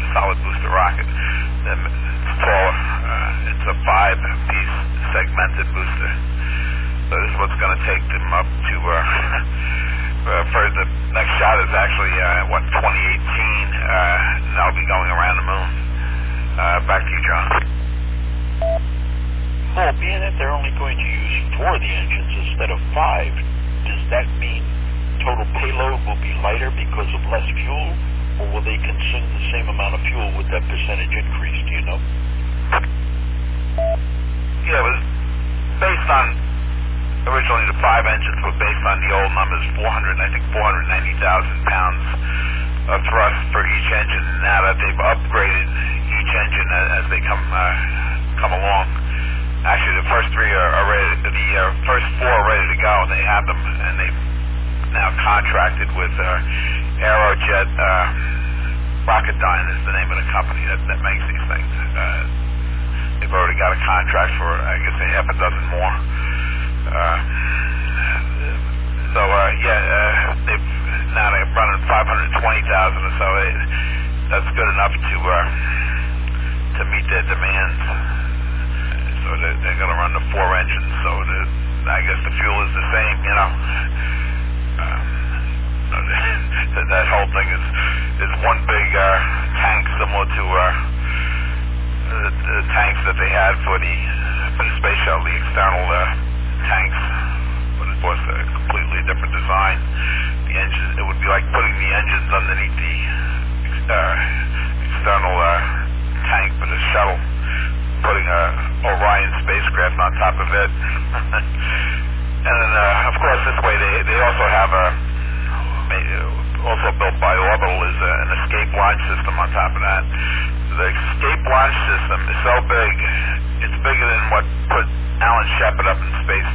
solid booster rocket. It's taller. It's a 5-piece segmented booster. So this is what's going to take them up to, for the next shot is actually, 2018, and that'll be going around the moon. Back to you, John. Well, being that they're only going to use 4 of the engines instead of 5, does that mean total payload will be lighter because of less fuel, or will they consume the same amount of fuel with that percentage increase? Do you know? Yeah, it was based on, originally the 5 engines were based on the old numbers, 490,000 pounds of thrust for each engine. Now that they've upgraded each engine as they come along, actually the first 3 are ready, the first 4 are ready to go, and they have them, and they've now contracted with Aerojet Rocketdyne is the name of the company that makes these things. They've already got a contract for, I guess, a half a dozen more. They're running 520,000 or so. That's good enough to meet their demands. So they're going to run the 4 engines. So I guess the fuel is the same, you know. That whole thing is one big tank, similar to the tanks that they had for the space shuttle, the external tanks, but it was a completely different design. The engine, it would be like putting the engines underneath the external tank for the shuttle, putting a Orion spacecraft on top of it. And then, of course, this way they also have also built by Orbital is an escape launch system on top of that. The escape launch system is so big, it's bigger than what put Alan Shepard up in space,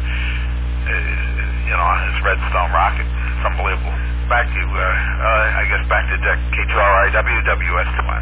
on his Redstone rocket. It's unbelievable. Back to, back to K2RIW, WS2N.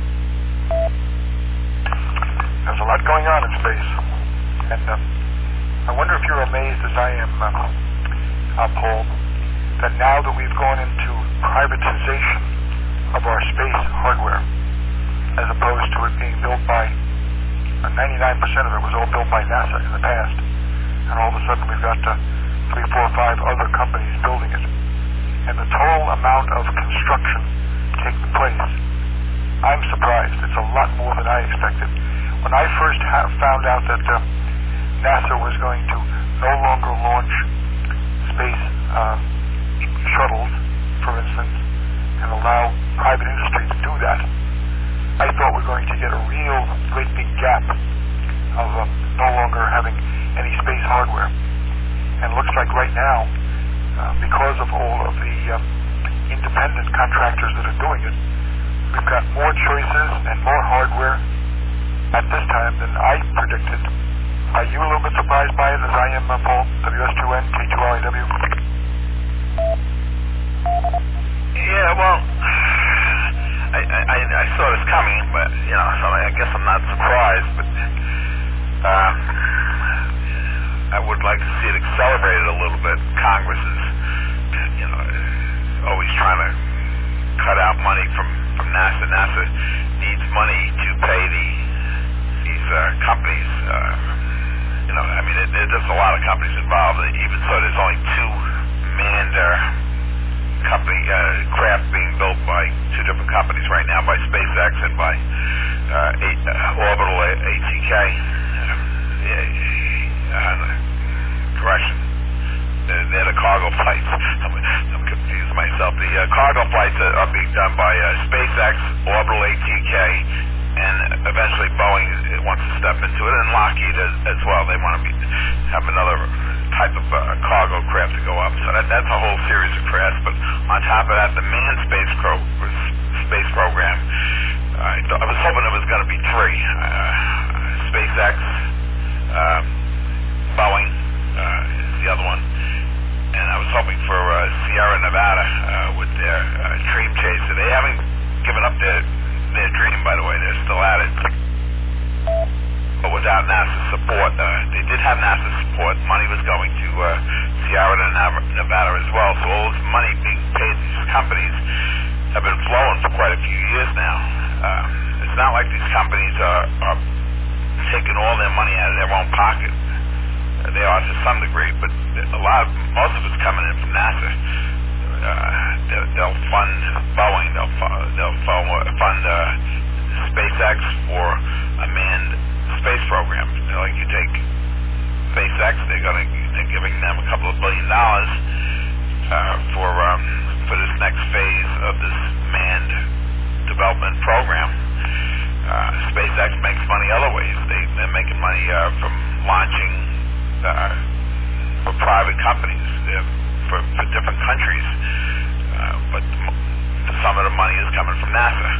There's a lot going on in space, and I wonder if you're amazed as I am, Paul, that now that we've gone into privatization of our space hardware, as opposed to it being built by, 99% of it was all built by NASA in the past, and all of a sudden we've got 3, 4, 5 other companies building it, and the total amount of construction taking place, I'm surprised. It's a lot more than I expected. When I first found out that NASA was going to no longer launch space shuttles, for instance, and allow private industry to do that, I thought we were going to get a real great big gap of no longer having any space hardware. And it looks like right now, because of all of the independent contractors that are doing it, we've got more choices and more hardware at this time than I predicted. Are you a little bit surprised by it, as I am, Paul? WS2N, K2RIW? Yeah, well, I saw this coming, but, so I guess I'm not surprised, but I would like to see it accelerated a little bit. Congress is, always trying to cut out money from NASA. NASA needs money to pay these companies. There's just a lot of companies involved. Even so, there's only 2 manned craft being built by 2 different companies right now, by SpaceX and by Orbital ATK. Correction. They're the cargo flights. I'm confused myself. The cargo flights are being done by SpaceX, Orbital ATK, and eventually Boeing wants to step into it, and Lockheed as well. They want to have another type of cargo craft to go up. So that's a whole series of crafts. But on top of that, the manned space program, I was hoping it was going to be 3. SpaceX, Boeing is the other one. And I was hoping for Sierra Nevada with their Dream Chaser. They haven't given up their dream, by the way. They're still at it. But without NASA support, they did have NASA support. Money was going to Sierra Nevada as well. So all this money being paid to these companies have been flowing for quite a few years now. like these companies are taking all their money out of their own pocket. They are to some degree, but most of it's coming in from NASA. They'll fund Boeing. They'll fund SpaceX for a manned space program. Like you take SpaceX, they're giving them a couple of $1 billion for this next phase of this manned development program. SpaceX makes money other ways. They're making money from launching for private companies for different countries, but some of the money is coming from NASA.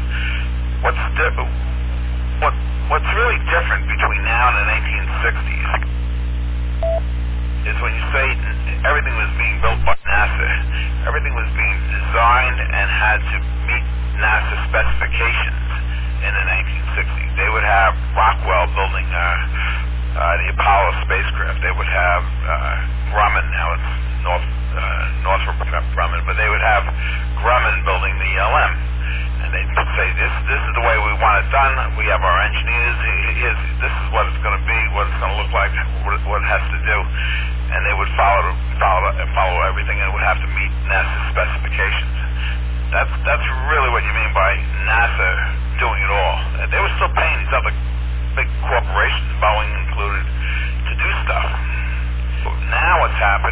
What's really different between now and the 1960s is when you say everything was being built by NASA, everything was being designed and had to meet NASA specifications in the 1960s. They would have Rockwell building the Apollo spacecraft. They would have Grumman, now it's Northrop Grumman, but they would have Grumman building the LM. And they'd say, this is the way we want it done. We have our engineers. This is what it's going to be, what it's going to look like, what it has to do. And they would follow everything, and it would have to meet NASA specifications. That's really what you mean by NASA doing it all. They were still paying these other big corporations, Boeing included, to do stuff. But now what's happened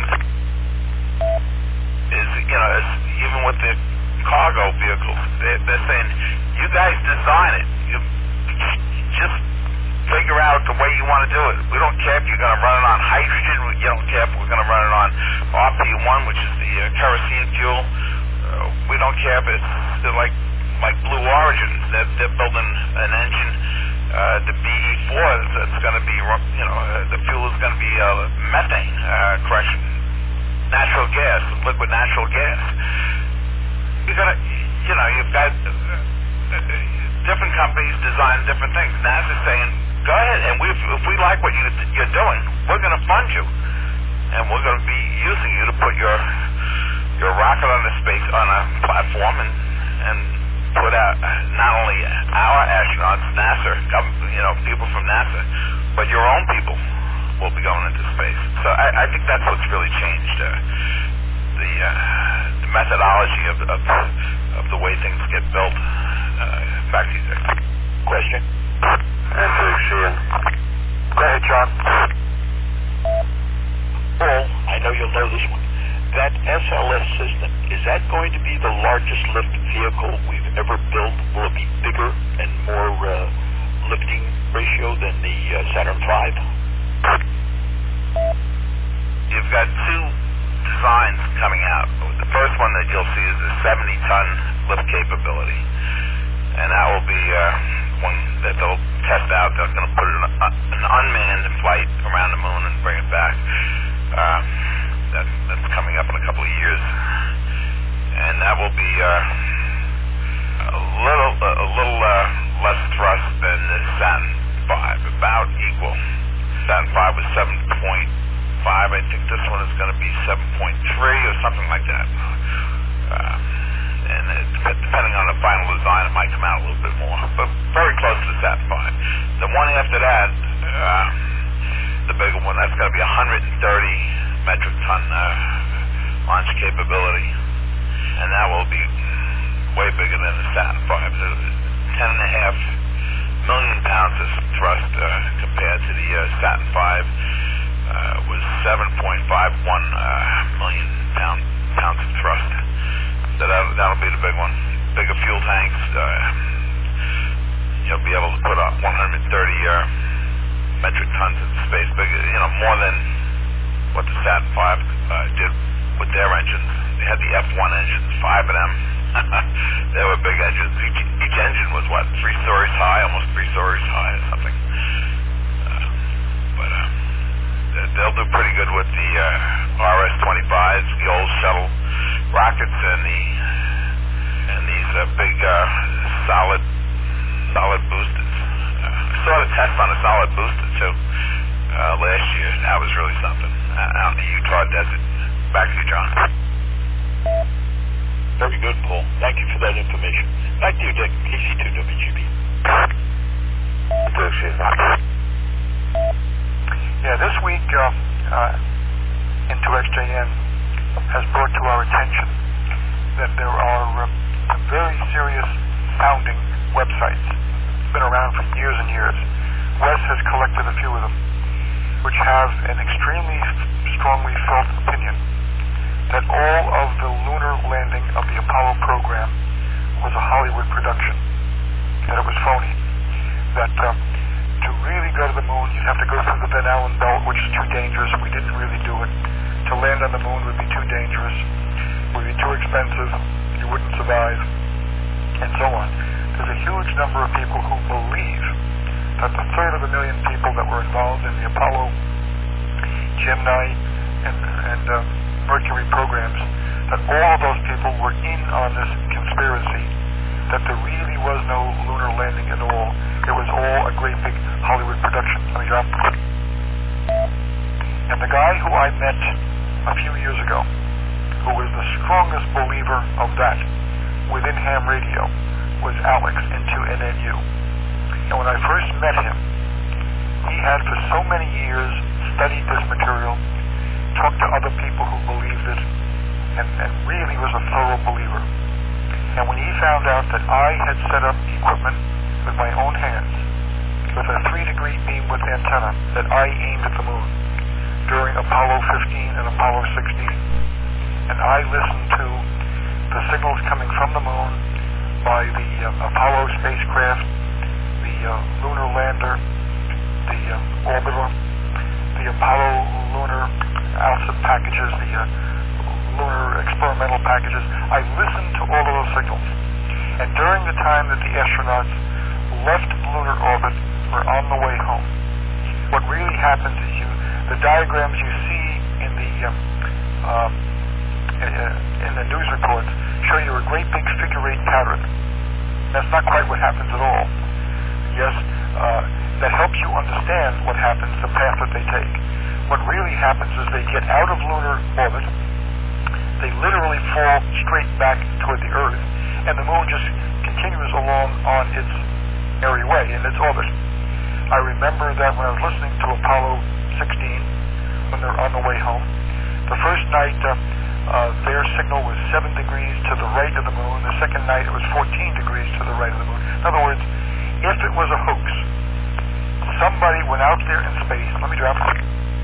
is, even with the cargo vehicles, they're saying, you guys design it. You just figure out the way you want to do it. We don't care if you're going to run it on hydrogen. You don't care if we're going to run it on RP1, which is the kerosene fuel. We don't care if it's like Blue Origin. They're building an engine, the BE4. It's going to be, the fuel is going to be methane, natural gas, liquid natural gas. You've got different companies design different things. NASA's saying, go ahead, and if we like what you're doing, we're going to fund you, and we're going to be using you to put your rocket on a platform and put out not only our astronauts, NASA, people from NASA, but your own people will be going into space. So I think that's what's really changed the methodology of the way things get built. Back to you, Dick. Question? Answer, Sheehan. Go ahead, John. Paul, I know you'll know this one. That SLS system, is that going to be the largest lift vehicle we've ever built? Will it be bigger and more lifting ratio than the Saturn V? You've got two designs coming out. The first one that you'll see is a 70-ton lift capability, and that will be one that they'll test out. They're going to put an unmanned flight around the moon and bring it back. That's coming up in a couple of years, and that will be a little less thrust than the Saturn V, about equal. Saturn V was 7.5. I think this one is going to be 7.3 or something like that. And depending on the final design, it might come out a little bit more, but very close to the Saturn V. The one after that, the bigger one, that's going to be 130 metric ton launch capability, and that will be way bigger than the Saturn V. 10.5 million pounds of thrust compared to the Saturn V was 7.51 million pounds of thrust. So that'll be the big one. Bigger fuel tanks. You'll be able to put up 130 metric tons into space. Bigger, more than what the Saturn V did with their engines. They had the F1 engines, 5 of them. They were big engines. Each engine was, 3 stories high, almost 3 stories high or something. But they'll do pretty good with the RS-25s, the old shuttle rockets, and these big solid boosters. I saw the test on a solid booster too last year. That was really something out in the Utah desert. Back to you, John. Very good, Paul. Thank you for that information. Back to you, Dick. KC2WGB. Jason. Yeah, this week, Into XJN has brought to our attention that there are very serious sounding websites. Been around for years and years. Wes has collected a few of them, which have an extremely strongly felt opinion that all of the lunar landing of the Apollo program was a Hollywood production, that it was phony, that to really go to the moon, you'd have to go through the Van Allen belt, which is too dangerous. We didn't really do it. To land on the moon would be too dangerous, would be too expensive, you wouldn't survive, and so on. There's a huge number of people who believe that the 250,000 people that were involved in the Apollo, Gemini, and Mercury programs, that all of those people were in on this conspiracy, that there really was no lunar landing at all. It was all a great big Hollywood production. Let me drop. And the guy who I met a few years ago, who was the strongest believer of that within ham radio, was Alex into NNU. And when I first met him, he had for so many years studied this material, talked to other people who believed it, and really was a thorough believer. And when he found out that I had set up equipment with my own hands, with a 3-degree beam width antenna that I aimed at the moon during Apollo 15 and Apollo 16, and I listened to the signals coming from the moon by the Apollo spacecraft, the lunar lander, the orbiter, the Apollo lunar ALSA packages, the lunar experimental packages. I listened to all of those signals. And during the time that the astronauts left lunar orbit or on the way home, what really happens is the diagrams you see in the news reports show you a great big figure-8 pattern. That's not quite what happens at all. Yes, that helps you understand what happens, the path that they take. What really happens is they get out of lunar orbit, they literally fall straight back toward the Earth, and the moon just continues along on its merry way in its orbit. I remember that when I was listening to Apollo 16, when they're on the way home, the first night their signal was 7 degrees to the right of the moon. The second night it was 14 degrees to the right of the moon. In other words, if it was a hoax, somebody went out there in space. Let me drop it.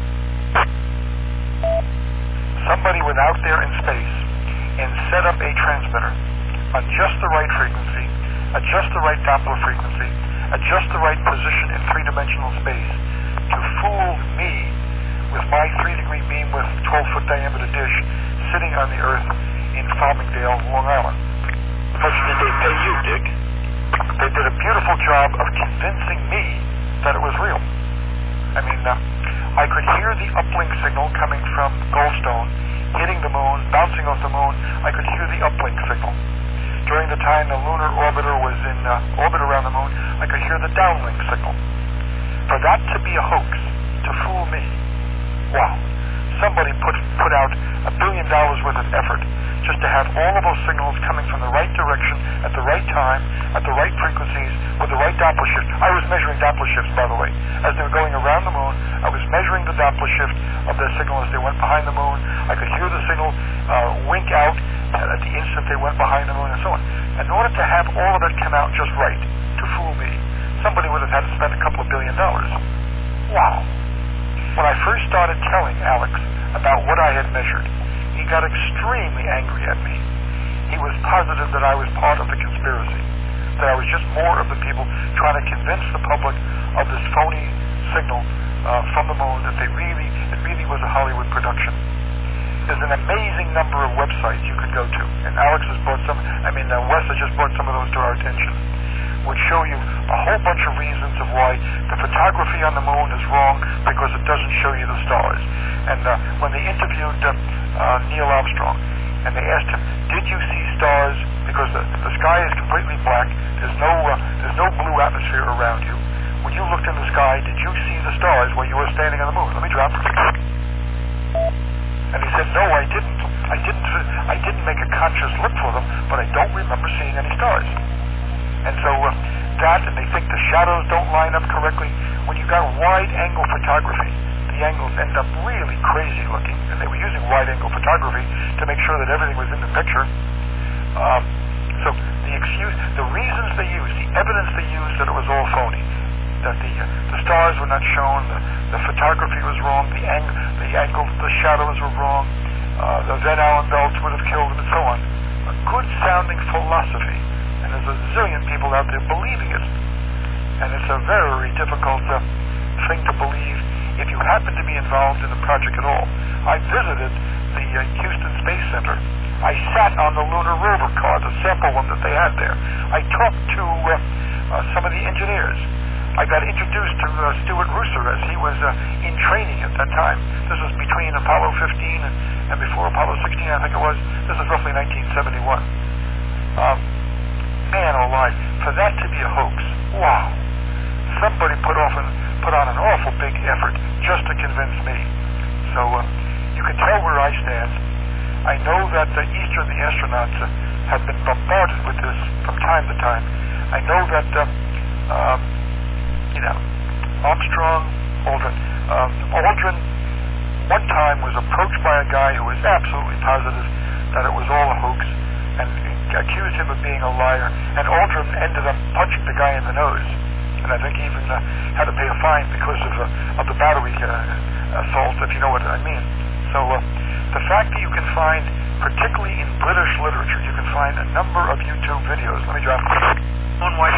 Somebody went out there in space and set up a transmitter on just the right frequency, at just the right Doppler frequency, at just the right position in three-dimensional space to fool me with my 3-degree beam with 12-foot diameter dish sitting on the Earth in Farmingdale, Long Island. How much did they pay you, Dick? They did a beautiful job of convincing me that it was real. I mean, I could hear the uplink signal coming from Goldstone, hitting the moon, bouncing off the moon. I could hear the uplink signal. During the time the lunar orbiter was in orbit around the moon, I could hear the downlink signal. For that to be a hoax, to fool me, wow. Somebody put out $1 billion worth of effort just to have all of those signals coming from the right direction, at the right time, at the right frequencies, with the right Doppler shift. I was measuring Doppler shifts, by the way. As they were going around the moon, I was measuring the Doppler shift of their signal as they went behind the moon. I could hear the signal wink out at the instant they went behind the moon, and so on. In order to have all of that come out just right, to fool me, somebody would have had to spend a couple of $1 billion. Wow. When I first started telling Alex about what I had measured, he got extremely angry at me. He was positive that I was part of the conspiracy, that I was just more of the people trying to convince the public of this phony signal from the moon, that it really was a Hollywood production. There's an amazing number of websites you could go to, and Alex has brought Wes has just brought some of those to our attention, which show you a whole bunch of reasons of why the photography on the moon is wrong, because it doesn't show you the stars. And when they interviewed Neil Armstrong, and they asked him, did you see stars? Because the sky is completely black, there's no blue atmosphere around you. When you looked in the sky, did you see the stars while you were standing on the moon? Let me drop it. And he said, no, I didn't. I didn't make a conscious look for them, but I don't remember seeing any stars. And so that, and they think the shadows don't line up correctly. When you got wide-angle photography, the angles end up really crazy looking, and they were using wide-angle photography to make sure that everything was in the picture. So the reasons they used, the evidence they used that it was all phony, that the stars were not shown, the photography was wrong, the angles, the shadows were wrong, the Van Allen belts would have killed them, and so on. A good-sounding philosophy, and there's a zillion people out there believing it, and it's a very difficult thing to believe if you happen to be involved in the project at all. I visited the Houston Space Center. I sat on the lunar rover car, the sample one that they had there. I talked to some of the engineers. I got introduced to Stuart Rooser as he was in training at that time. This was between Apollo 15 and before Apollo 16, I think it was. This is roughly 1971. Man alive, for that to be a hoax, wow. Somebody put on an awful big effort just to convince me. So you can tell where I stand. I know that each of the astronauts have been bombarded with this from time to time. I know that, Armstrong, Aldrin. Aldrin, one time, was approached by a guy who was absolutely positive that it was all a hoax and accused him of being a liar. And Aldrin ended up punching the guy in the nose. And I think he even had to pay a fine because of the battery assault, if you know what I mean. So the fact that you can find, particularly in British literature, you can find a number of YouTube videos. Let me drop one white.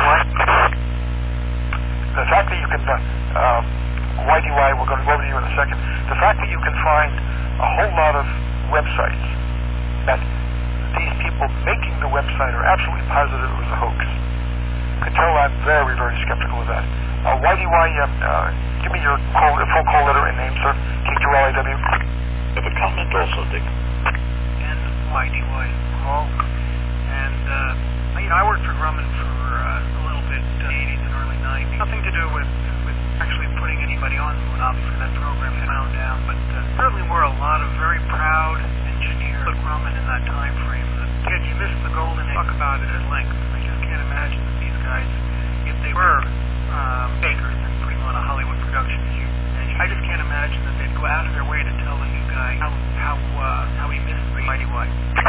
The fact that you can, Whitey, we're going to go over to you in a second. The fact that you can find a whole lot of websites that these people making the website are absolutely positive it was a hoax. You can tell I'm very, very skeptical of that. Whitey, give me your full call letter and name, sir. K2LIW. I have a comment also, Dick. And Whitey Paul. And, I worked for Grumman for a little bit in the 80s and early 90s. Nothing to do with actually putting anybody on the moon. Obviously, that program found down. But certainly were a lot of very proud engineers at Grumman in that time frame. Yet you missed the golden age. Talk about it at length. I just can't imagine that these guys, if they were fakers and putting on a Hollywood production, I just can't imagine that they'd go out of their way to tell the new guy how he missed the Mighty White.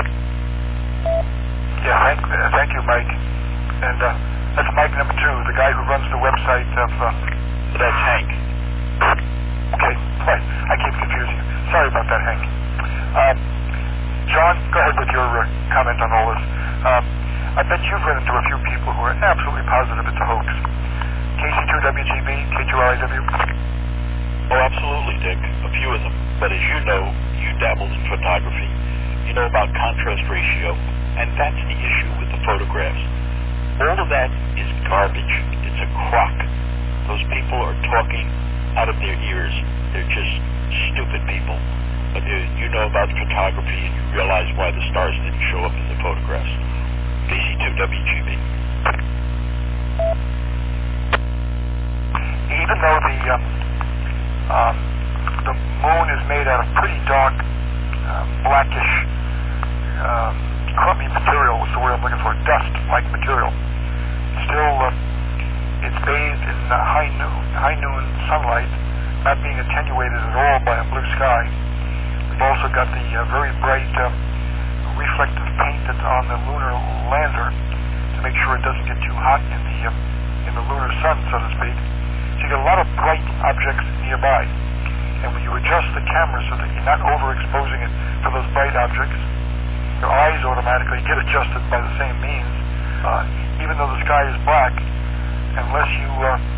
Yeah, thank you, Mike. And that's Mike number 2, the guy who runs the website of... That's Hank. Okay, right. I keep confusing you. Sorry about that, Hank. John, go ahead with your comment on all this. I bet you've run into a few people who are absolutely positive it's a hoax. KC2WGB, K2LIW. Oh, absolutely, Dick. A few of them. But as you know, you dabbled in photography. You know about contrast ratio, and that's the issue with the photographs. All of that is garbage. It's a crock. Those people are talking out of their ears. They're just stupid people. But you know about photography, and you realize why the stars didn't show up in the photographs. KC2WGB. Even though the moon is made out of pretty dark, blackish, crummy material, what's the word I'm looking for, dust-like material, still it's bathed in high noon sunlight, not being attenuated at all by a blue sky. We've also got the very bright reflective paint that's on the lunar lander to make sure it doesn't get too hot in the lunar sun, so to speak. So you get a lot of bright objects nearby. And when you adjust the camera so that you're not overexposing it for those bright objects, your eyes automatically get adjusted by the same means. Even though the sky is black, unless you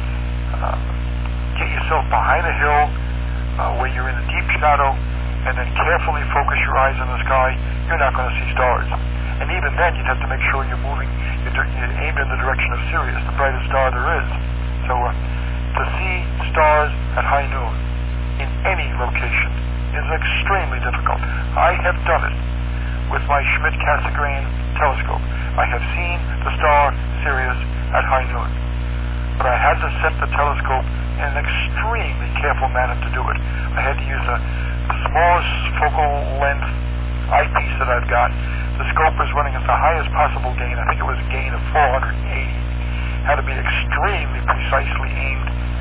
get yourself behind a hill where you're in a deep shadow and then carefully focus your eyes on the sky, you're not going to see stars. And even then, you'd have to make sure you're moving, you're aimed in the direction of Sirius, the brightest star there is. So to see stars at high noon in any location is extremely difficult. I have done it with my Schmidt-Cassegrain telescope. I have seen the star Sirius at high noon. But I had to set the telescope in an extremely careful manner to do it. I had to use the smallest focal length eyepiece that I've got. The scope was running at the highest possible gain. I think it was a gain of 480. Had to be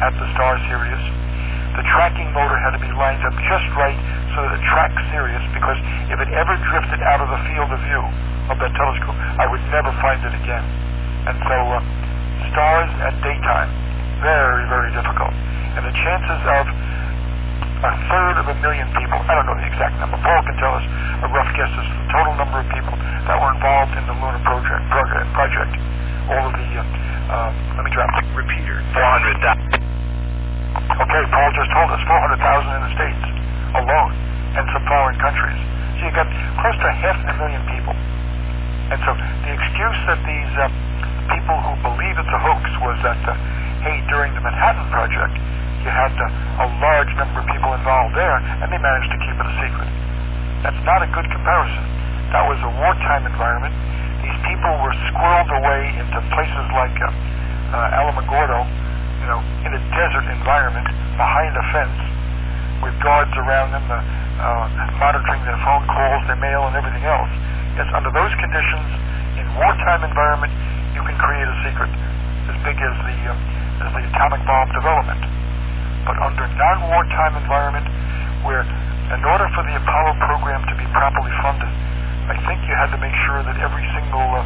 at the star Sirius. The tracking motor had to be lined up just right so that it tracked Sirius, because if it ever drifted out of the field of view of that telescope, I would never find it again. And so stars at daytime, very, very difficult. And the chances of 1/3 of a million people, I don't know the exact number, Paul can tell us a rough guess as to the total number of people that were involved in the lunar project. All of the, let me drop the repeater. 400,000. Okay, Paul just told us 400,000 in the States alone, and some foreign countries. So you got close to 500,000 people. And so the excuse that these people who believe it's a hoax was that, hey, during the Manhattan Project, you had a large number of people involved there, and they managed to keep it a secret. That's not a good comparison. That was a wartime environment. These people were squirreled away into places like Alamogordo, in a desert environment, behind a fence, with guards around them, monitoring their phone calls, their mail, and everything else. Yes, under those conditions, in wartime environment, you can create a secret as big as the atomic bomb development. But under non-wartime environment, where in order for the Apollo program to be properly funded, I think you had to make sure that every single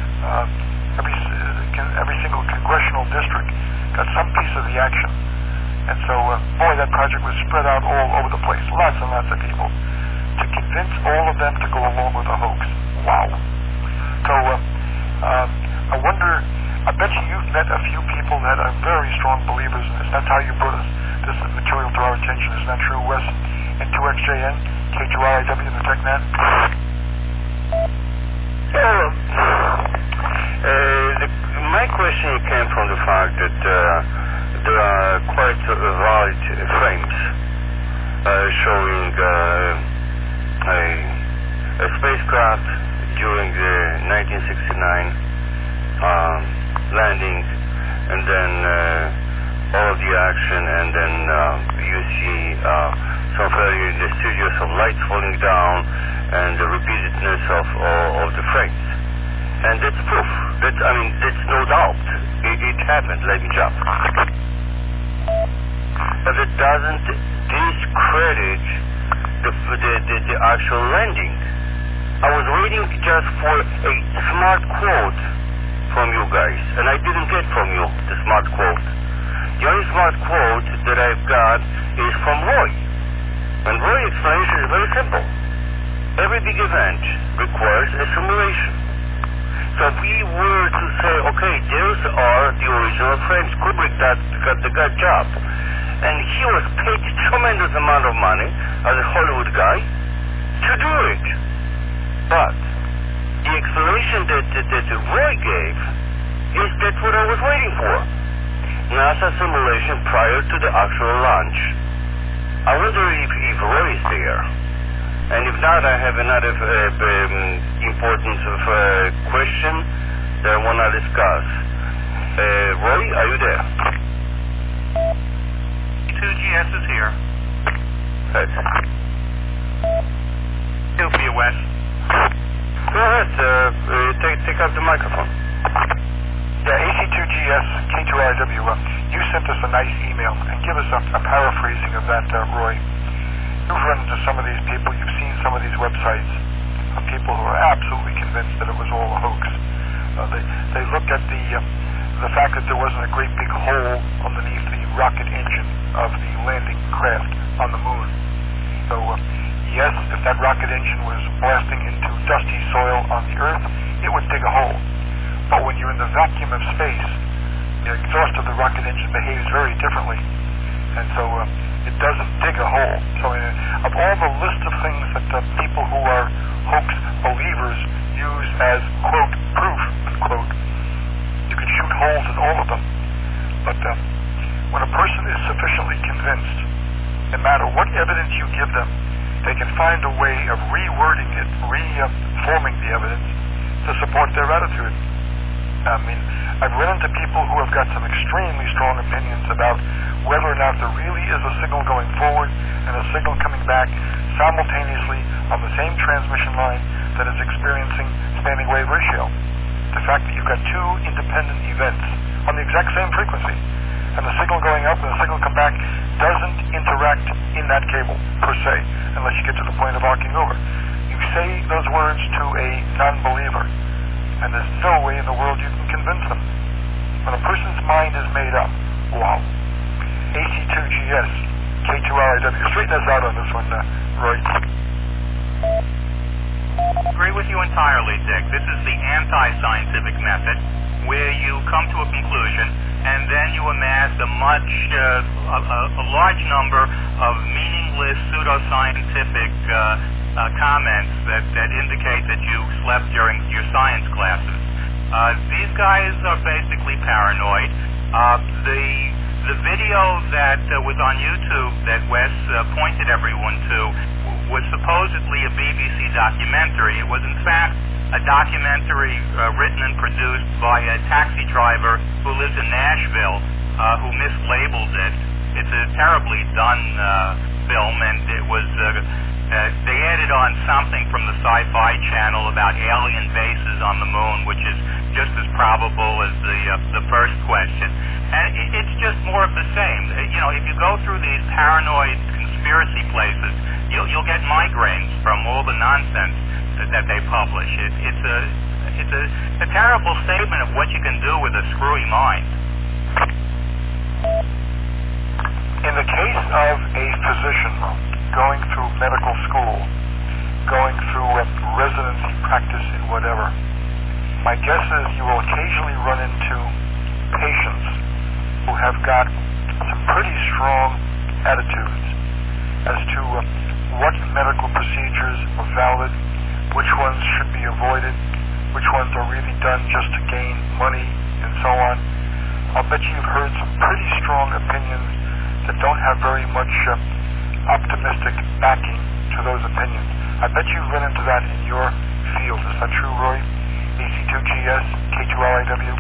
congressional district got some piece of the action. And so, boy, that project was spread out all over the place, lots and lots of people, to convince all of them to go along with the hoax. Wow. So, I wonder, I bet you've met a few people that are very strong believers in this. That's how you brought this material to our attention. Isn't that true, Wes? And 2XJN, K2RIW, the TechNet? My question came from the fact that there are quite valid frames showing a spacecraft during the 1969 landing, and then all of the action, and then you see some very mysterious of lights falling down, and the repeatedness of the frames. And that's proof. That's no doubt. It happened, let me jump. But it doesn't discredit the actual landing. I was waiting just for a smart quote from you guys, and I didn't get from you the smart quote. The only smart quote that I've got is from Roy. And Roy's explanation is very simple. Every big event requires a simulation. So if we were to say, okay, those are the original frames, Kubrick got the good job. And he was paid a tremendous amount of money as a Hollywood guy to do it. But the explanation that Roy gave is that's what I was waiting for. NASA simulation prior to the actual launch. I wonder if Roy is there. And if not, I have another important question that I want to discuss. Roy, are you there? 2GS is here. Yes. He'll be a Wes. Go ahead, take up the microphone. Yeah, AC2GS, K2RW, you sent us a nice email, and give us a paraphrasing of that, Roy. You've run into some of these people, you've seen some of these websites of people who are absolutely convinced that it was all a hoax. They looked at the fact that there wasn't a great big hole underneath the rocket engine of the landing craft on the moon. So, yes, if that rocket engine was blasting into dusty soil on the Earth, it would dig a hole. But when you're in the vacuum of space, the exhaust of the rocket engine behaves very differently. And so it doesn't dig a hole. So of all the list of things that people who are hoax believers use as, quote, proof, unquote, you can shoot holes in all of them. But when a person is sufficiently convinced, no matter what evidence you give them, they can find a way of rewording it, reforming the evidence to support their attitude. I mean, I've run into people who have got some extremely strong opinions about whether or not there really is a signal going forward and a signal coming back simultaneously on the same transmission line that is experiencing standing wave ratio. The fact that you've got two independent events on the exact same frequency, and the signal going going up and the signal come back doesn't interact in that cable, per se, unless you get to the point of arcing over. You say those words to a non-believer, and there's no way in the world you can convince them. When a person's mind is made up, wow. AC2GS, K2RIW. Straighten us out on this one, Roy. Agree with you entirely, Dick. This is the anti-scientific method, where you come to a conclusion and then you amass a large number of meaningless pseudoscientific comments that indicate that you slept during your science classes. These guys are basically paranoid. The video that was on YouTube that Wes pointed everyone to was supposedly a BBC documentary. It was in fact a documentary written and produced by a taxi driver who lives in Nashville who mislabeled it. It's a terribly done film, and it was they added on something from the Sci-Fi Channel about alien bases on the moon, which is just as probable as the first question. And it's just more of the same. You know, if you go through these paranoid conspiracy places, you'll get migraines from all the nonsense that they publish. It's a terrible statement of what you can do with a screwy mind. In the case of a physician going through medical school, going through residency practice in whatever, my guess is you will occasionally run into patients who have got some pretty strong attitudes as to what medical procedures are valid, which ones should be avoided, which ones are really done just to gain money, and so on. I'll bet you've heard some pretty strong opinions that don't have very much optimistic backing to those opinions. I bet you've run into that in your field. Is that true, Roy? AC2GS, K2RIW?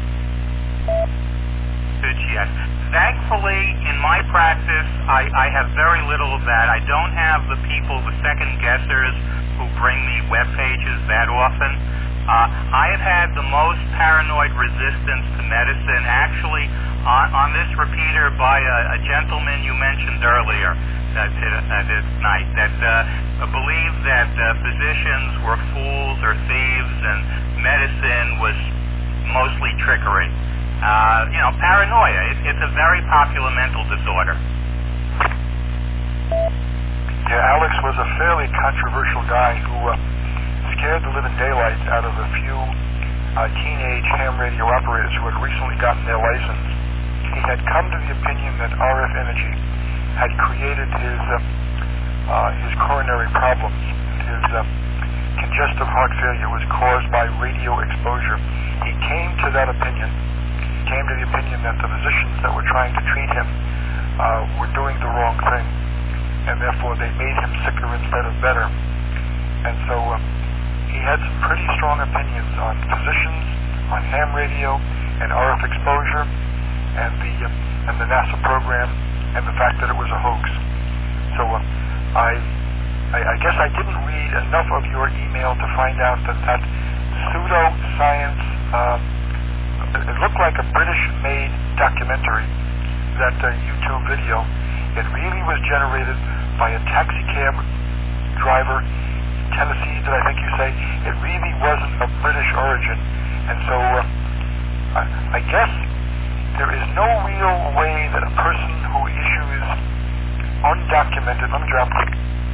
Yes. Thankfully, in my practice, I have very little of that. I don't have the people, the second guessers, who bring me web pages that often. I have had the most paranoid resistance to medicine, actually, on this repeater by a gentleman you mentioned earlier this night, that believed that physicians were fools or thieves and medicine was mostly trickery. Paranoia. It's a very popular mental disorder. Yeah, Alex was a fairly controversial guy who scared the living daylights out of a few teenage ham radio operators who had recently gotten their license. He had come to the opinion that RF energy had created his coronary problems. His congestive heart failure was caused by radio exposure. He came to that opinion. Came to the opinion that the physicians that were trying to treat him were doing the wrong thing, and therefore they made him sicker instead of better. And so he had some pretty strong opinions on physicians, on ham radio, and RF exposure, and the NASA program, and the fact that it was a hoax. So I guess I didn't read enough of your email to find out that pseudoscience. It looked like a British-made documentary, that YouTube video. It really was generated by a taxi cab driver in Tennessee, did I think you say? It really wasn't of British origin. And so I guess there is no real way that a person who issues undocumented, let me drop it.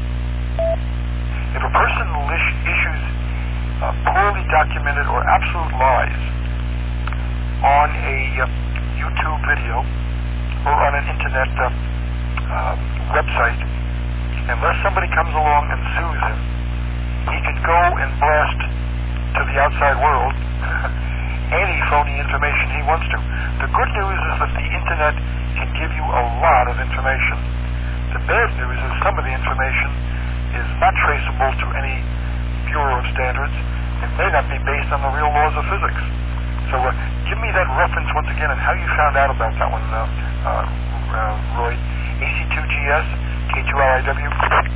If a person issues poorly documented or absolute lies on a YouTube video or on an internet website, unless somebody comes along and sues him, he can go and blast to the outside world any phony information he wants to. The good news is that the internet can give you a lot of information. The bad news is some of the information is not traceable to any Bureau of Standards. It may not be based on the real laws of physics. So give me that reference once again and how you found out about that one, Roy. AC2GS, K2RIW.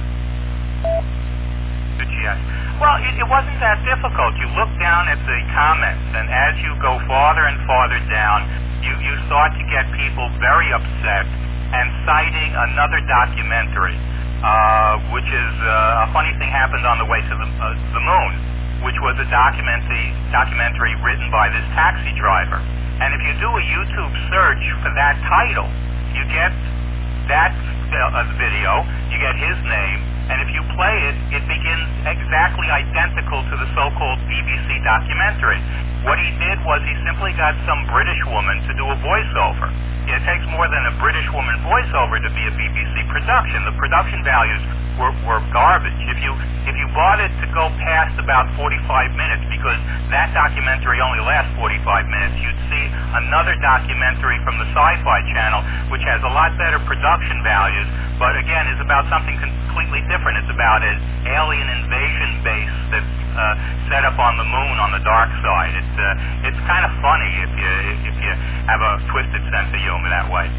Well, it wasn't that difficult. You look down at the comments, and as you go farther and farther down, you start to get people very upset and citing another documentary, which is a funny thing happened on the way to the moon, which was a documentary written by this taxi driver. And if you do a YouTube search for that title, you get that video, you get his name, and if you play it, it begins exactly identical to the so-called BBC documentary. What he did was he simply got some British woman to do a voiceover. It takes more than a British woman voiceover to be a BBC production. The production values were garbage. If you bothered to go past about 45 minutes, because that documentary only lasts 45 minutes, you'd see another documentary from the Sci-Fi Channel, which has a lot better production values, but again is about something completely different. It's about an alien invasion base that's set up on the moon on the dark side. It's kind of funny if you have a twisted sense of humor that way.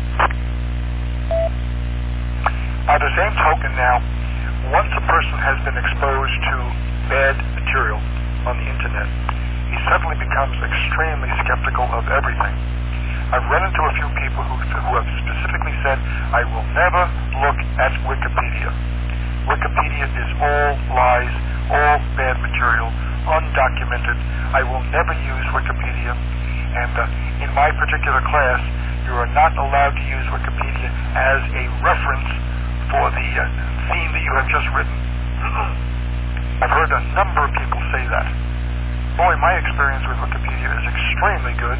By the same token now, once a person has been exposed to bad material on the internet, he suddenly becomes extremely skeptical of everything. I've run into a few people who have specifically said, I will never look at Wikipedia. Wikipedia is all lies, all bad material, undocumented. I will never use Wikipedia. And in my particular class, you are not allowed to use Wikipedia as a reference for the theme that you have just written. I've heard a number of people say that. Boy, my experience with Wikipedia is extremely good.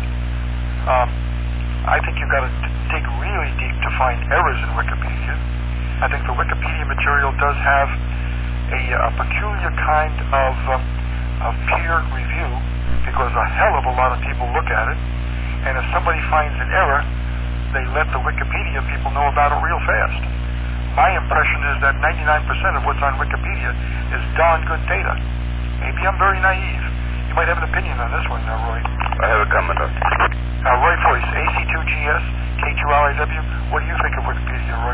I think you've got to dig really deep to find errors in Wikipedia. I think the Wikipedia material does have a peculiar kind of peer review, because a hell of a lot of people look at it, and if somebody finds an error, they let the Wikipedia people know about it real fast. My impression is that 99% of what's on Wikipedia is darn good data. Maybe I'm very naive. You might have an opinion on this one, Roy. I have a comment on it. Roy Voice, AC2GS, K2RIW. What do you think of Wikipedia, Roy?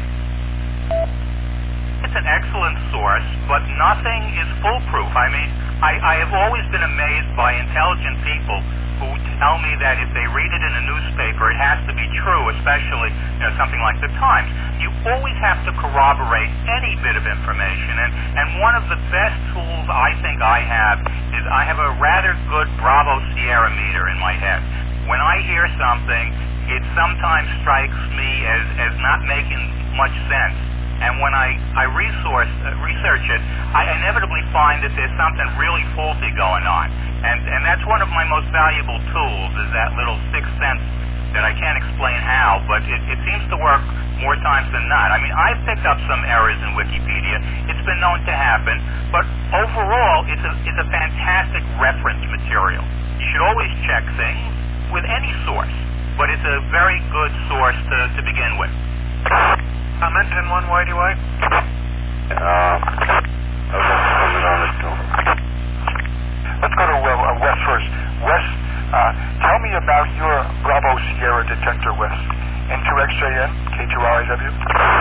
It's an excellent source, but nothing is foolproof. I mean, I have always been amazed by intelligent people who tell me that if they read it in a newspaper, it has to be true, especially something like the Times. You always have to corroborate any bit of information, and one of the best tools I think I have is I have a rather good Bravo Sierra meter in my head. When I hear something, it sometimes strikes me as not making much sense. And when I research it, I inevitably find that there's something really faulty going on. And that's one of my most valuable tools, is that little sixth sense that I can't explain how, but it seems to work more times than not. I mean, I've picked up some errors in Wikipedia. It's been known to happen, but overall, it's a fantastic reference material. You should always check things with any source, but it's a very good source to begin with. Comment in one Whitey White? Let's go to Wes first. Wes, tell me about your Bravo Sierra detector, Wes. N2XJN, K2RIW?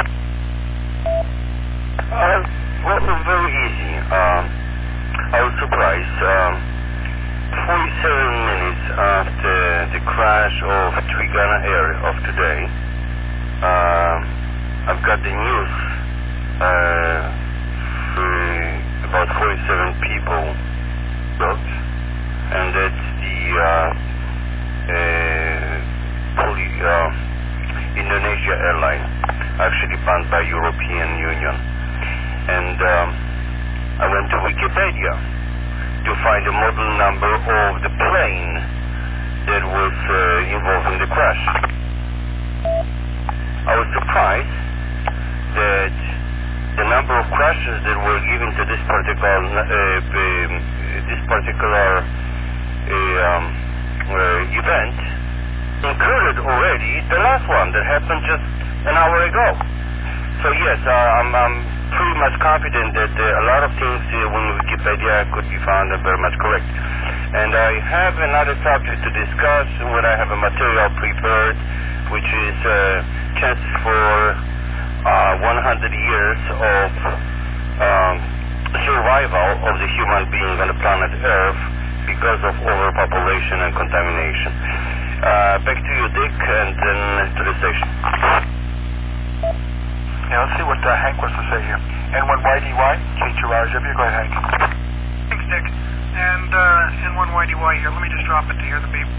Well, it was very easy. I was surprised. 47 minutes after the crash of Trigana Air of today, I've got the news about 47 people booked, and that's the Indonesia airline, actually banned by European Union. And I went to Wikipedia to find the model number of the plane that was involved in the crash. I was surprised that the number of crashes that were given to this particular event included already the last one that happened just an hour ago. So yes, I'm pretty much confident that a lot of things in Wikipedia could be found very much correct. And I have another subject to discuss when I have a material prepared, which is chances for 100 years of survival of the human being on the planet Earth because of overpopulation and contamination. Back to you, Dick, and then to the station. Yeah, let's see what Hank wants to say here. N1YDY, K2RW, go ahead, Hank. Thanks, Dick. And N1YDY here. Let me just drop it to hear the beep.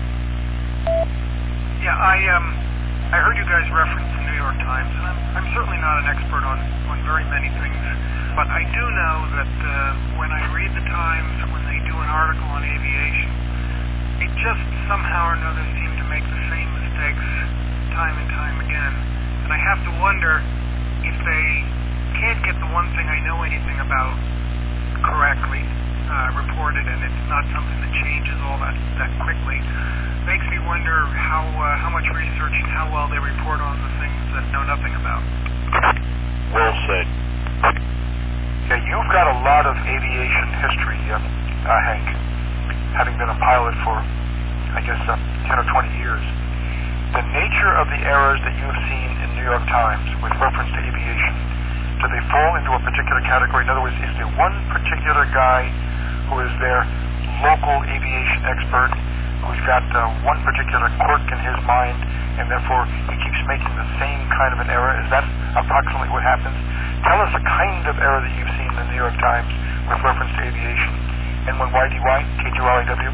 Yeah, I heard you guys reference the New York Times, and I'm certainly not an expert on very many things, but I do know that when I read the Times, when they do an article on aviation, they just somehow or another seem to make the same mistakes time and time again. And I have to wonder if they can't get the one thing I know anything about correctly reported, and it's not something that changes all that quickly. Makes me wonder how much research and how well they report on the things that know nothing about. Well said. Yeah, you've got a lot of aviation history, Hank, having been a pilot for, I guess, 10 or 20 years. The nature of the errors that you've seen in New York Times with reference to aviation, do they fall into a particular category? In other words, is there one particular guy who is their local aviation expert who's got one particular quirk in his mind, and therefore he keeps making the same kind of an error? Is that approximately what happens? Tell us a kind of error that you've seen in the New York Times with reference to aviation. N1YDY, K2RW.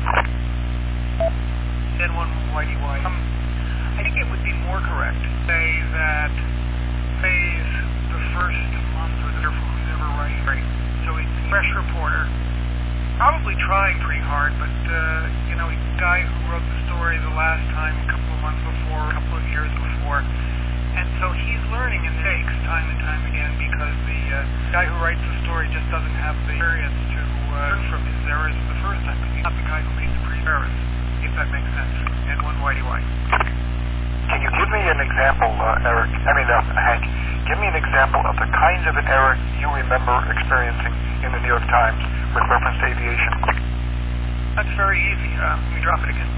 N1YDY. I think it would be more correct to say that phase the first month or the who's ever writing. So he's a fresh reporter, probably trying pretty hard, but he's the guy who wrote the story the last time, a couple of months before, a couple of years before, and so he's learning in takes time and time again because the guy who writes the story just doesn't have the experience to learn from his errors the first time. He's not the guy who made the previous errors, if that makes sense. N1YDY. Can you give me an example, Hank? Give me an example of the kind of an error you remember experiencing in the New York Times with reference to aviation. That's very easy. Let me drop it again.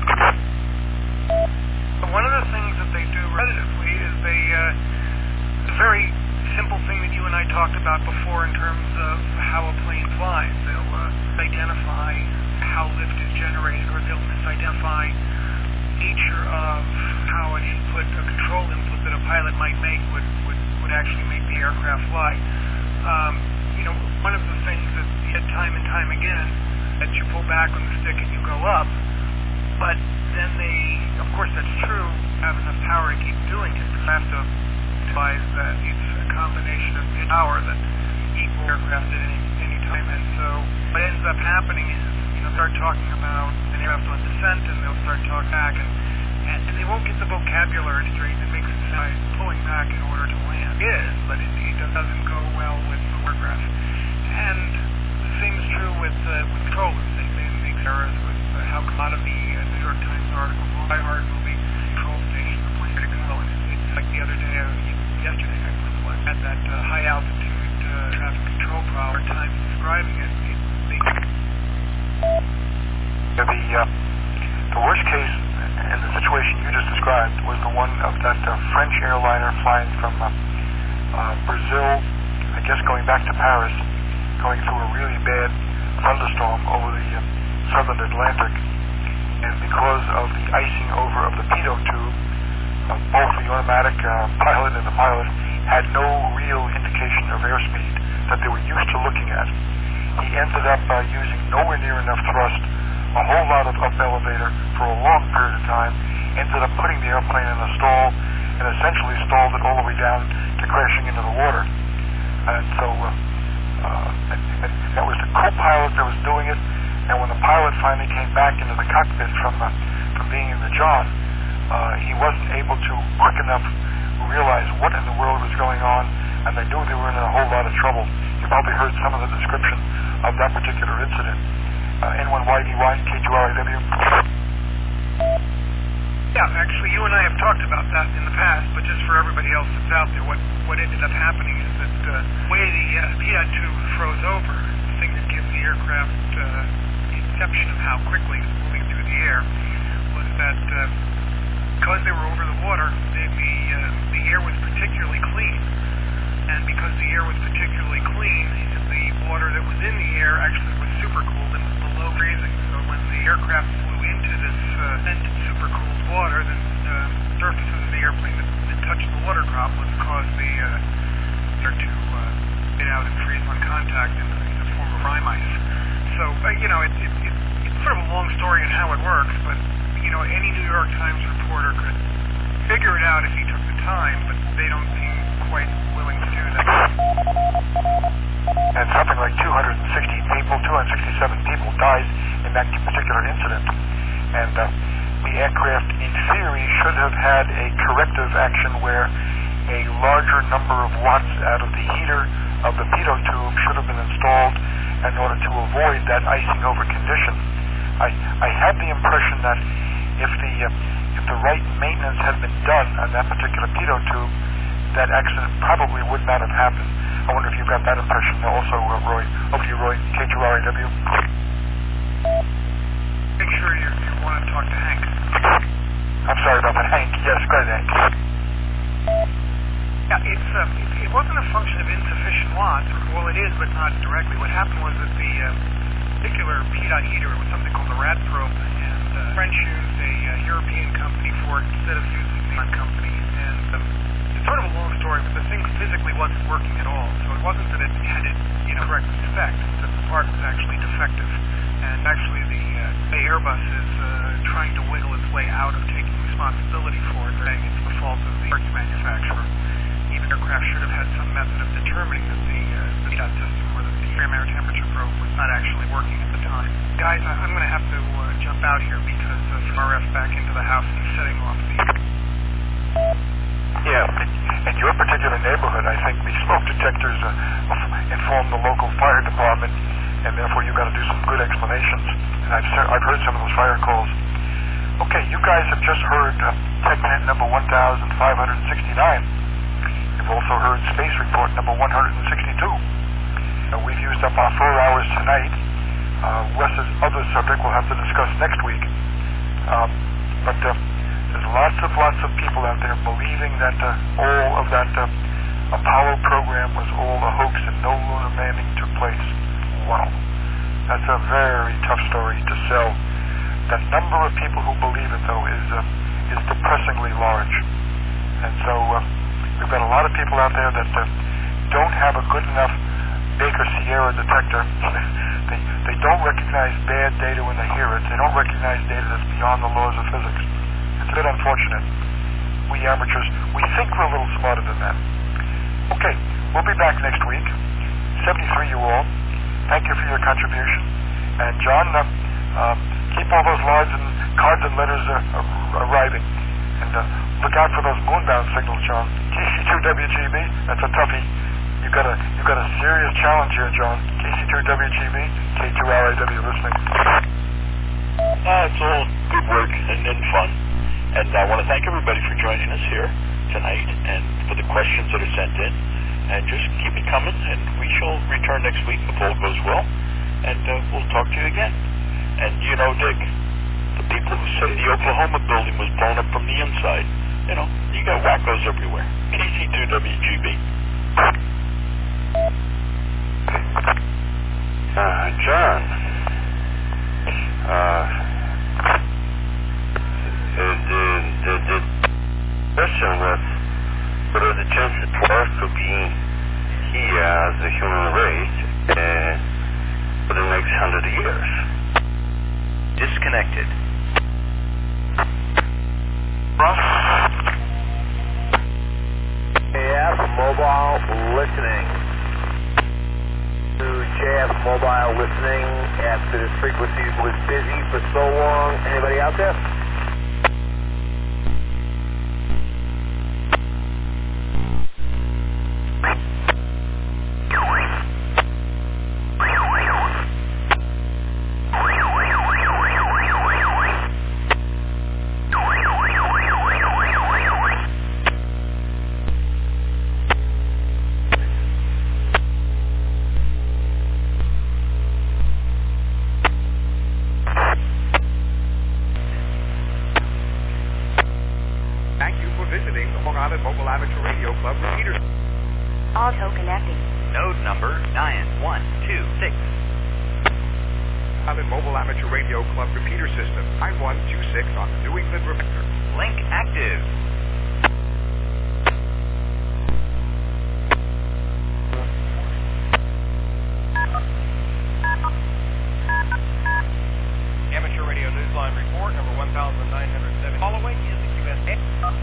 But one of the things that they do repetitively is a very simple thing that you and I talked about before in terms of how a plane flies. They'll identify how lift is generated, or they'll misidentify nature of how an input, a control input that a pilot might make would actually make the aircraft fly. One of the things that you get time and time again, that you pull back on the stick and you go up, but then they, of course that's true, have enough power to keep doing it. You have to realize that it's a combination of power that equal aircraft at any time, and so what ends up happening is start talking about an aircraft on descent, and they'll start talking back, and they won't get the vocabulary straight that makes it sound like pulling back in order to land. It is, but it doesn't go well with the aircraft. And the same is true with controllers. They make errors with how a lot of the New York Times articles, Die Hard movie, control station, the plane to go, and it's like the other day, yesterday I was at that high altitude traffic control problem, Times describing it. The worst case in the situation you just described was the one of that French airliner flying from Brazil, I guess going back to Paris, going through a really bad thunderstorm over the southern Atlantic, and because of the icing over of the pitot tube, both the automatic pilot and the pilot had no real indication of airspeed that they were used to looking at. He ended up using nowhere near enough thrust, a whole lot of up elevator for a long period of time, ended up putting the airplane in a stall, and essentially stalled it all the way down to crashing into the water. And so that was the co-pilot that was doing it, and when the pilot finally came back into the cockpit from being in the John, he wasn't able to quick enough realize what in the world was going on, and they knew they were in a whole lot of trouble. You probably heard some of the description of that particular incident. N1YDY, K2RW. Yeah, actually, you and I have talked about that in the past, but just for everybody else that's out there, what ended up happening is that the way the pitot tube froze over, the thing that gives the aircraft the inception of how quickly it's moving through the air, was that because they were over the water, the air was particularly clean. And because the air was particularly clean, the water that was in the air actually was super cooled and was below freezing. So when the aircraft flew into into this vented supercooled water, then the surfaces of the airplane that touched the water drop would cause the air to get out and freeze on contact in the form of rime ice. So, it's sort of a long story in how it works, but, any New York Times reporter could figure it out if he took the time, but they don't seem quite willing to do that. And something like 267 people died in that particular incident. And the aircraft, in theory, should have had a corrective action where a larger number of watts out of the heater of the pitot tube should have been installed in order to avoid that icing over condition. I had the impression that if the right maintenance had been done on that particular pitot tube, that accident probably would not have happened. I wonder if you got that impression also, Roy. Over to you, Roy. K2RIW. Make sure you want to talk to Hank. I'm sorry about that, Hank. Yes, go ahead, Hank. Yeah, it wasn't a function of insufficient watts. Well, it is, but not directly. What happened was that the particular pitot heater was something called the Rat Probe, and the French used a European company for it instead of using the company. And it's sort of a long story, but the thing physically wasn't working at all. So it wasn't that it had it, correct spec, that the part was actually defective. And actually the Airbus is trying to wiggle its way out of taking responsibility for it, saying it's the fault of the parts manufacturer. Even aircraft should have had some method of determining that the pitot system or that the air temperature probe was not actually working at the time. Guys, I'm going to have to jump out here because of RF back into the house and setting off the... Yeah, in your particular neighborhood, I think the smoke detectors inform the local fire department, and therefore you've got to do some good explanations. And I've heard some of those fire calls. Okay, you guys have just heard TechNet number 1569. You've also heard Space Report number 162. We've used up our 4 hours tonight. Wes's other subject we'll have to discuss next week. But there's lots of people out there believing that all of that Apollo program was all a hoax and no lunar landing took place. Wow. That's a very tough story to sell. The number of people who believe it, though, is depressingly large. And so we've got a lot of people out there that don't have a good enough Baker Sierra detector. They don't recognize bad data when they hear it. They don't recognize data that's beyond the laws of physics. It's a bit unfortunate. We amateurs, we think we're a little smarter than that. Okay, we'll be back next week. 73 you all. Thank you for your contribution. And John, keep all those cards and letters arriving. And look out for those moonbound signals, John. KC2WGB, that's a toughie. You've got a serious challenge here, John. KC2WGB, K2RIW listening. It's all good work and fun. And I want to thank everybody for joining us here tonight and for the questions that are sent in. And just keep it coming, and we shall return next week if all goes well. And we'll talk to you again. And Dick, the people who say the Oklahoma building was blown up from the inside, you got wackos everywhere. KC2WGB. John, the question was, what are the chances for us to be here as a human race for the next 100 years? Disconnected. JF Mobile listening. To JF Mobile listening after this frequency was busy for so long. Anybody out there? Auto connecting. Node number 9126. Island Mobile Amateur Radio Club repeater system, 9126 on the New England repeater. Link active. Amateur Radio Newsline report, number 1907. Following is the USA.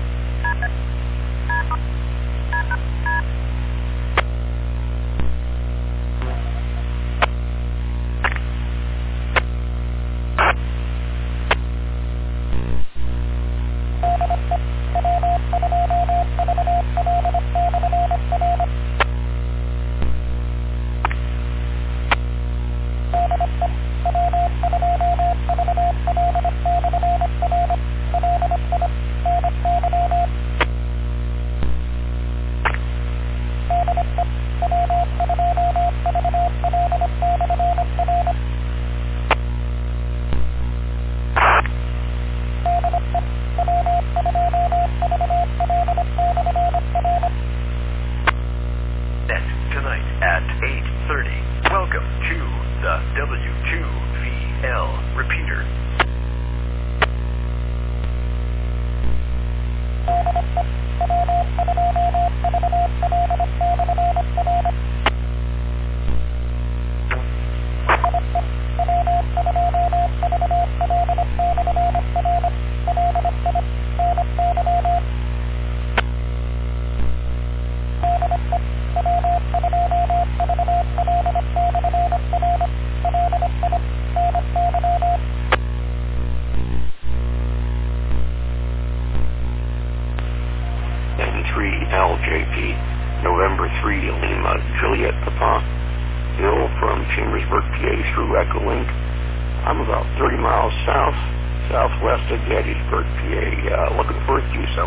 November 3, Lima, Juliet, Papa, Bill from Chambersburg, PA through Echolink. I'm about 30 miles southwest of Gettysburg, PA, looking for a QSO.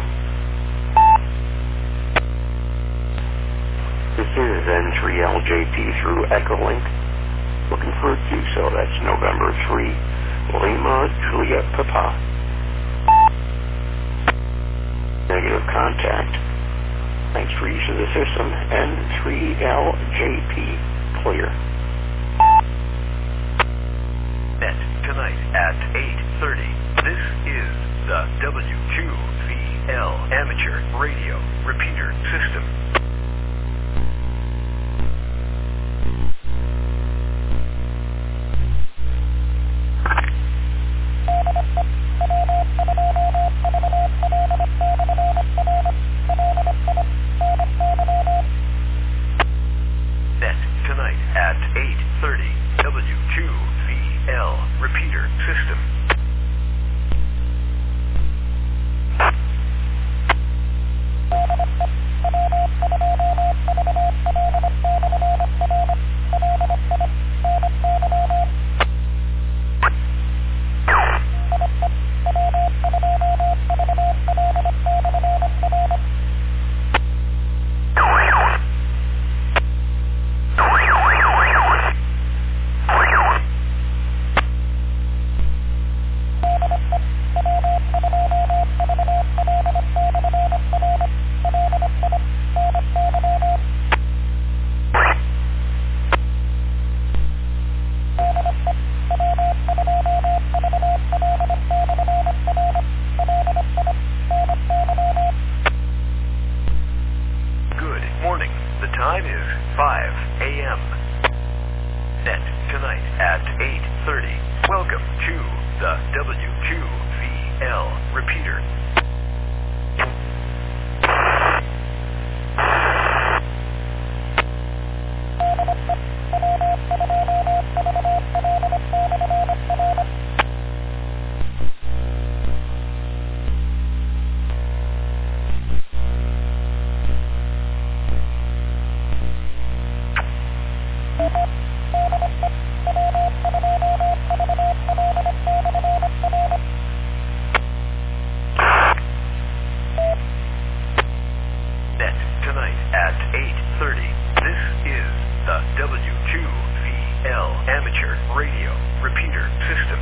This is N3LJP through Echolink, looking for a QSO. That's November 3, Lima, Juliet, Papa. Negative contact. Thanks for use of the system. N3LJP, clear. Net tonight at 8:30. This is the W2VL Amateur Radio Repeater System. Net tonight at 8:30. W2VL Repeater System. The time is 5 a.m. Net tonight at 8:30. Welcome to the W2VL Repeater. Net tonight at 8:30. This is the W2VL Amateur Radio Repeater System.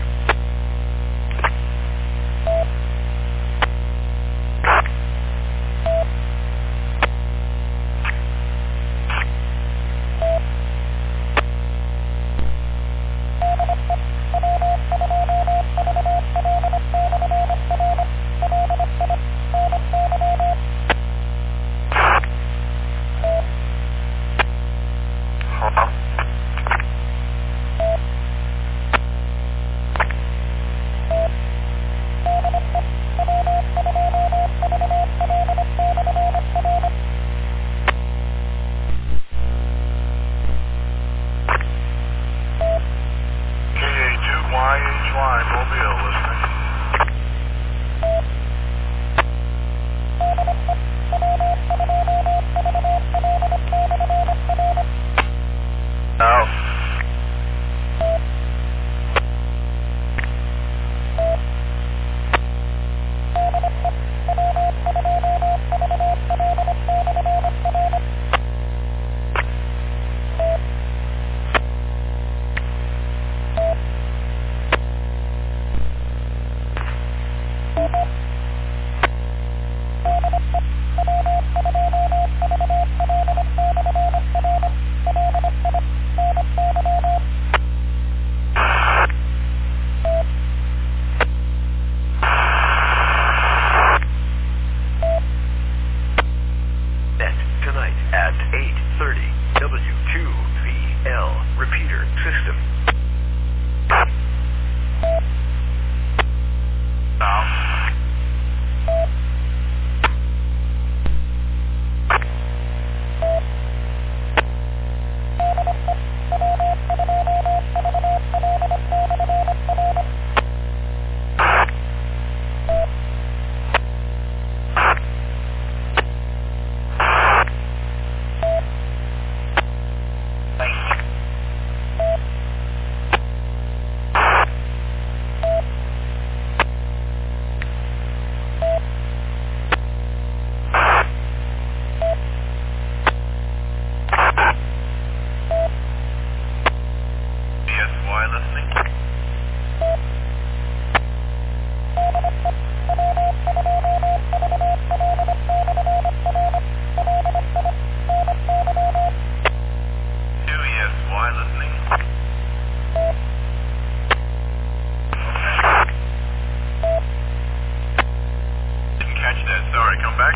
Sorry, come back.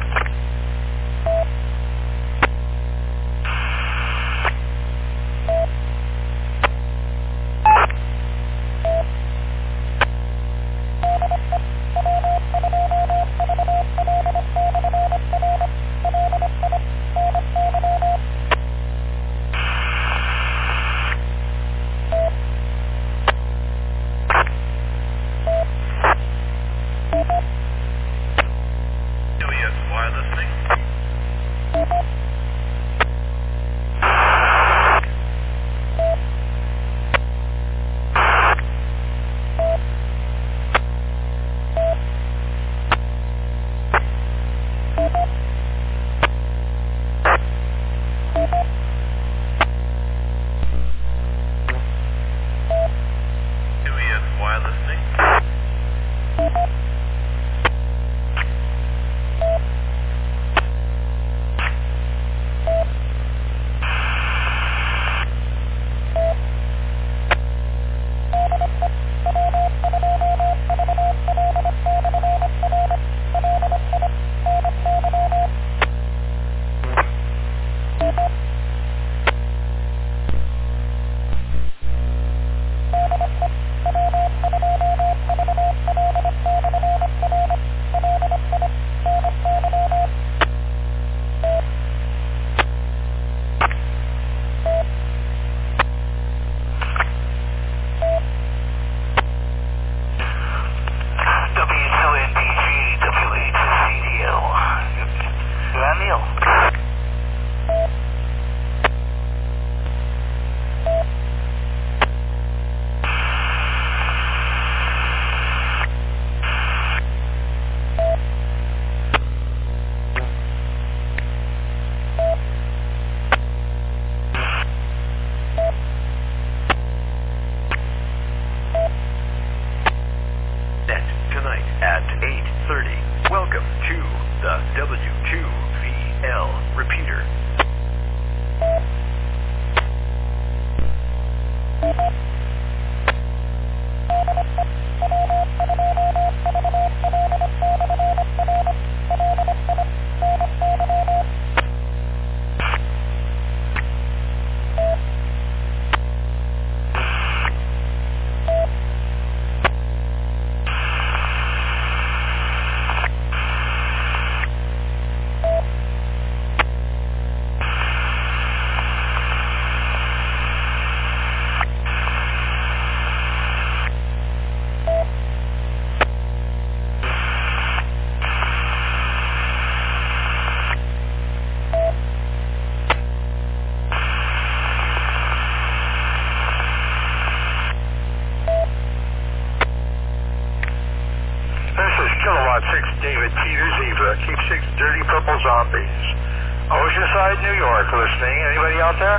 David Peters, Eva. Keep 6 dirty purple zombies. Oceanside, New York, listening. Anybody out there?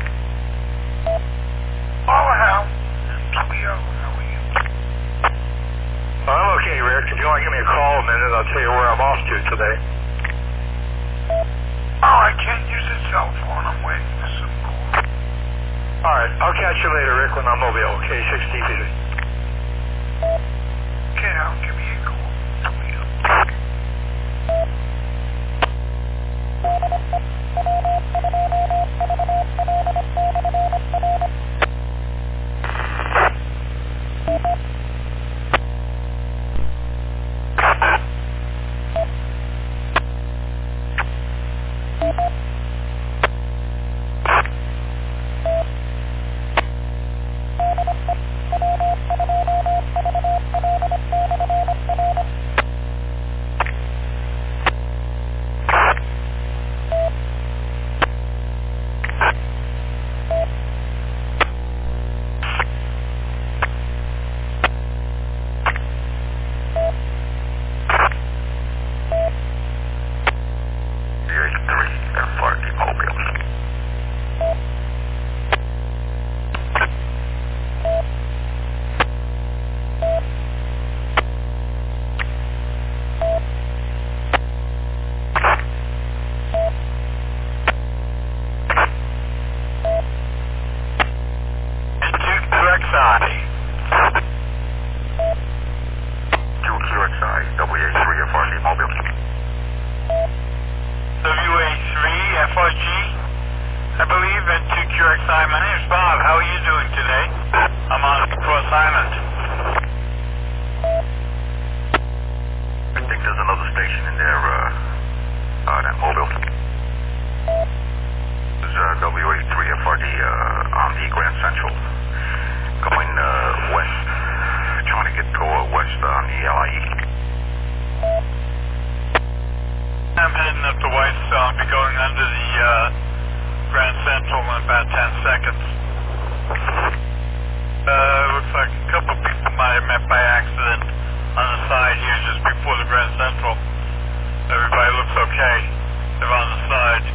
Oh, hell. Cleo, how are you? I'm okay, Rick. If you want to give me a call in a minute, I'll tell you where I'm off to today. Oh, I can't use a cell phone. I'm waiting for some call. All right. I'll catch you later, Rick, when I'm mobile. Okay, 6 Peters. Okay, I'll give you a call. Parkside. My name's Bob. How are you doing today? I'm on Cross Island. I think there's another station in there, that mobile. There's WA3FRD on the Grand Central, going west, trying to go west on the LIE. I'm heading up to Whitestone. I'll be going under the Grand Central in about 10 seconds. Looks like a couple people might have met by accident on the side here just before the Grand Central. Everybody looks okay. They're on the side.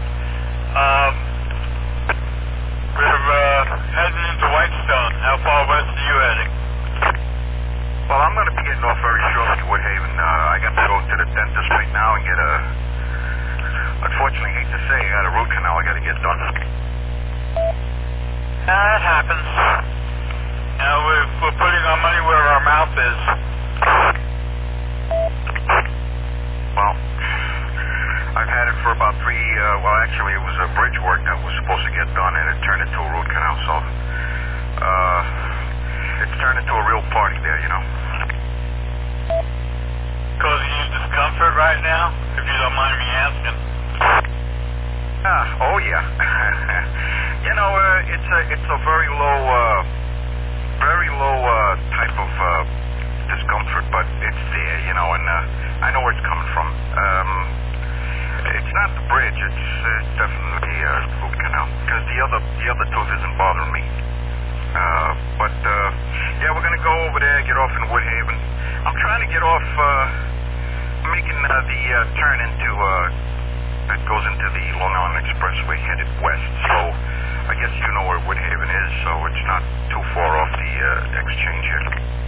We're heading into Whitestone. How far west are you heading? Well, I'm going to be getting off very shortly, Woodhaven. I got to go to the dentist right now and get unfortunately, hate to say, I got a root canal I got to get done. That happens. We're putting our money where our mouth is. Well, I've had it for about actually it was a bridge work that was supposed to get done and it turned into a root canal, so it's turned into a real party there, you know. Causing you discomfort right now, if you don't mind me asking? Oh yeah. You know, it's a very low type of discomfort, but it's there, you know, and I know where it's coming from. It's not the bridge, it's definitely root canal, because the other tooth isn't bothering me. But yeah, we're gonna go over there, get off in Woodhaven. I'm trying to get off, making the turn into that goes into the Long Island Expressway headed west. So I guess you know where Woodhaven is, so it's not too far off the exchange here.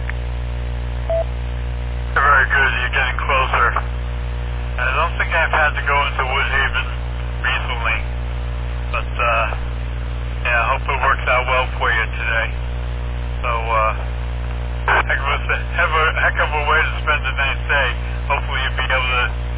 Very good, you're getting closer. I don't think I've had to go into Woodhaven recently, but yeah, I hope it works out well for you today. So heck of a way to spend a nice day. Hopefully you'll be able to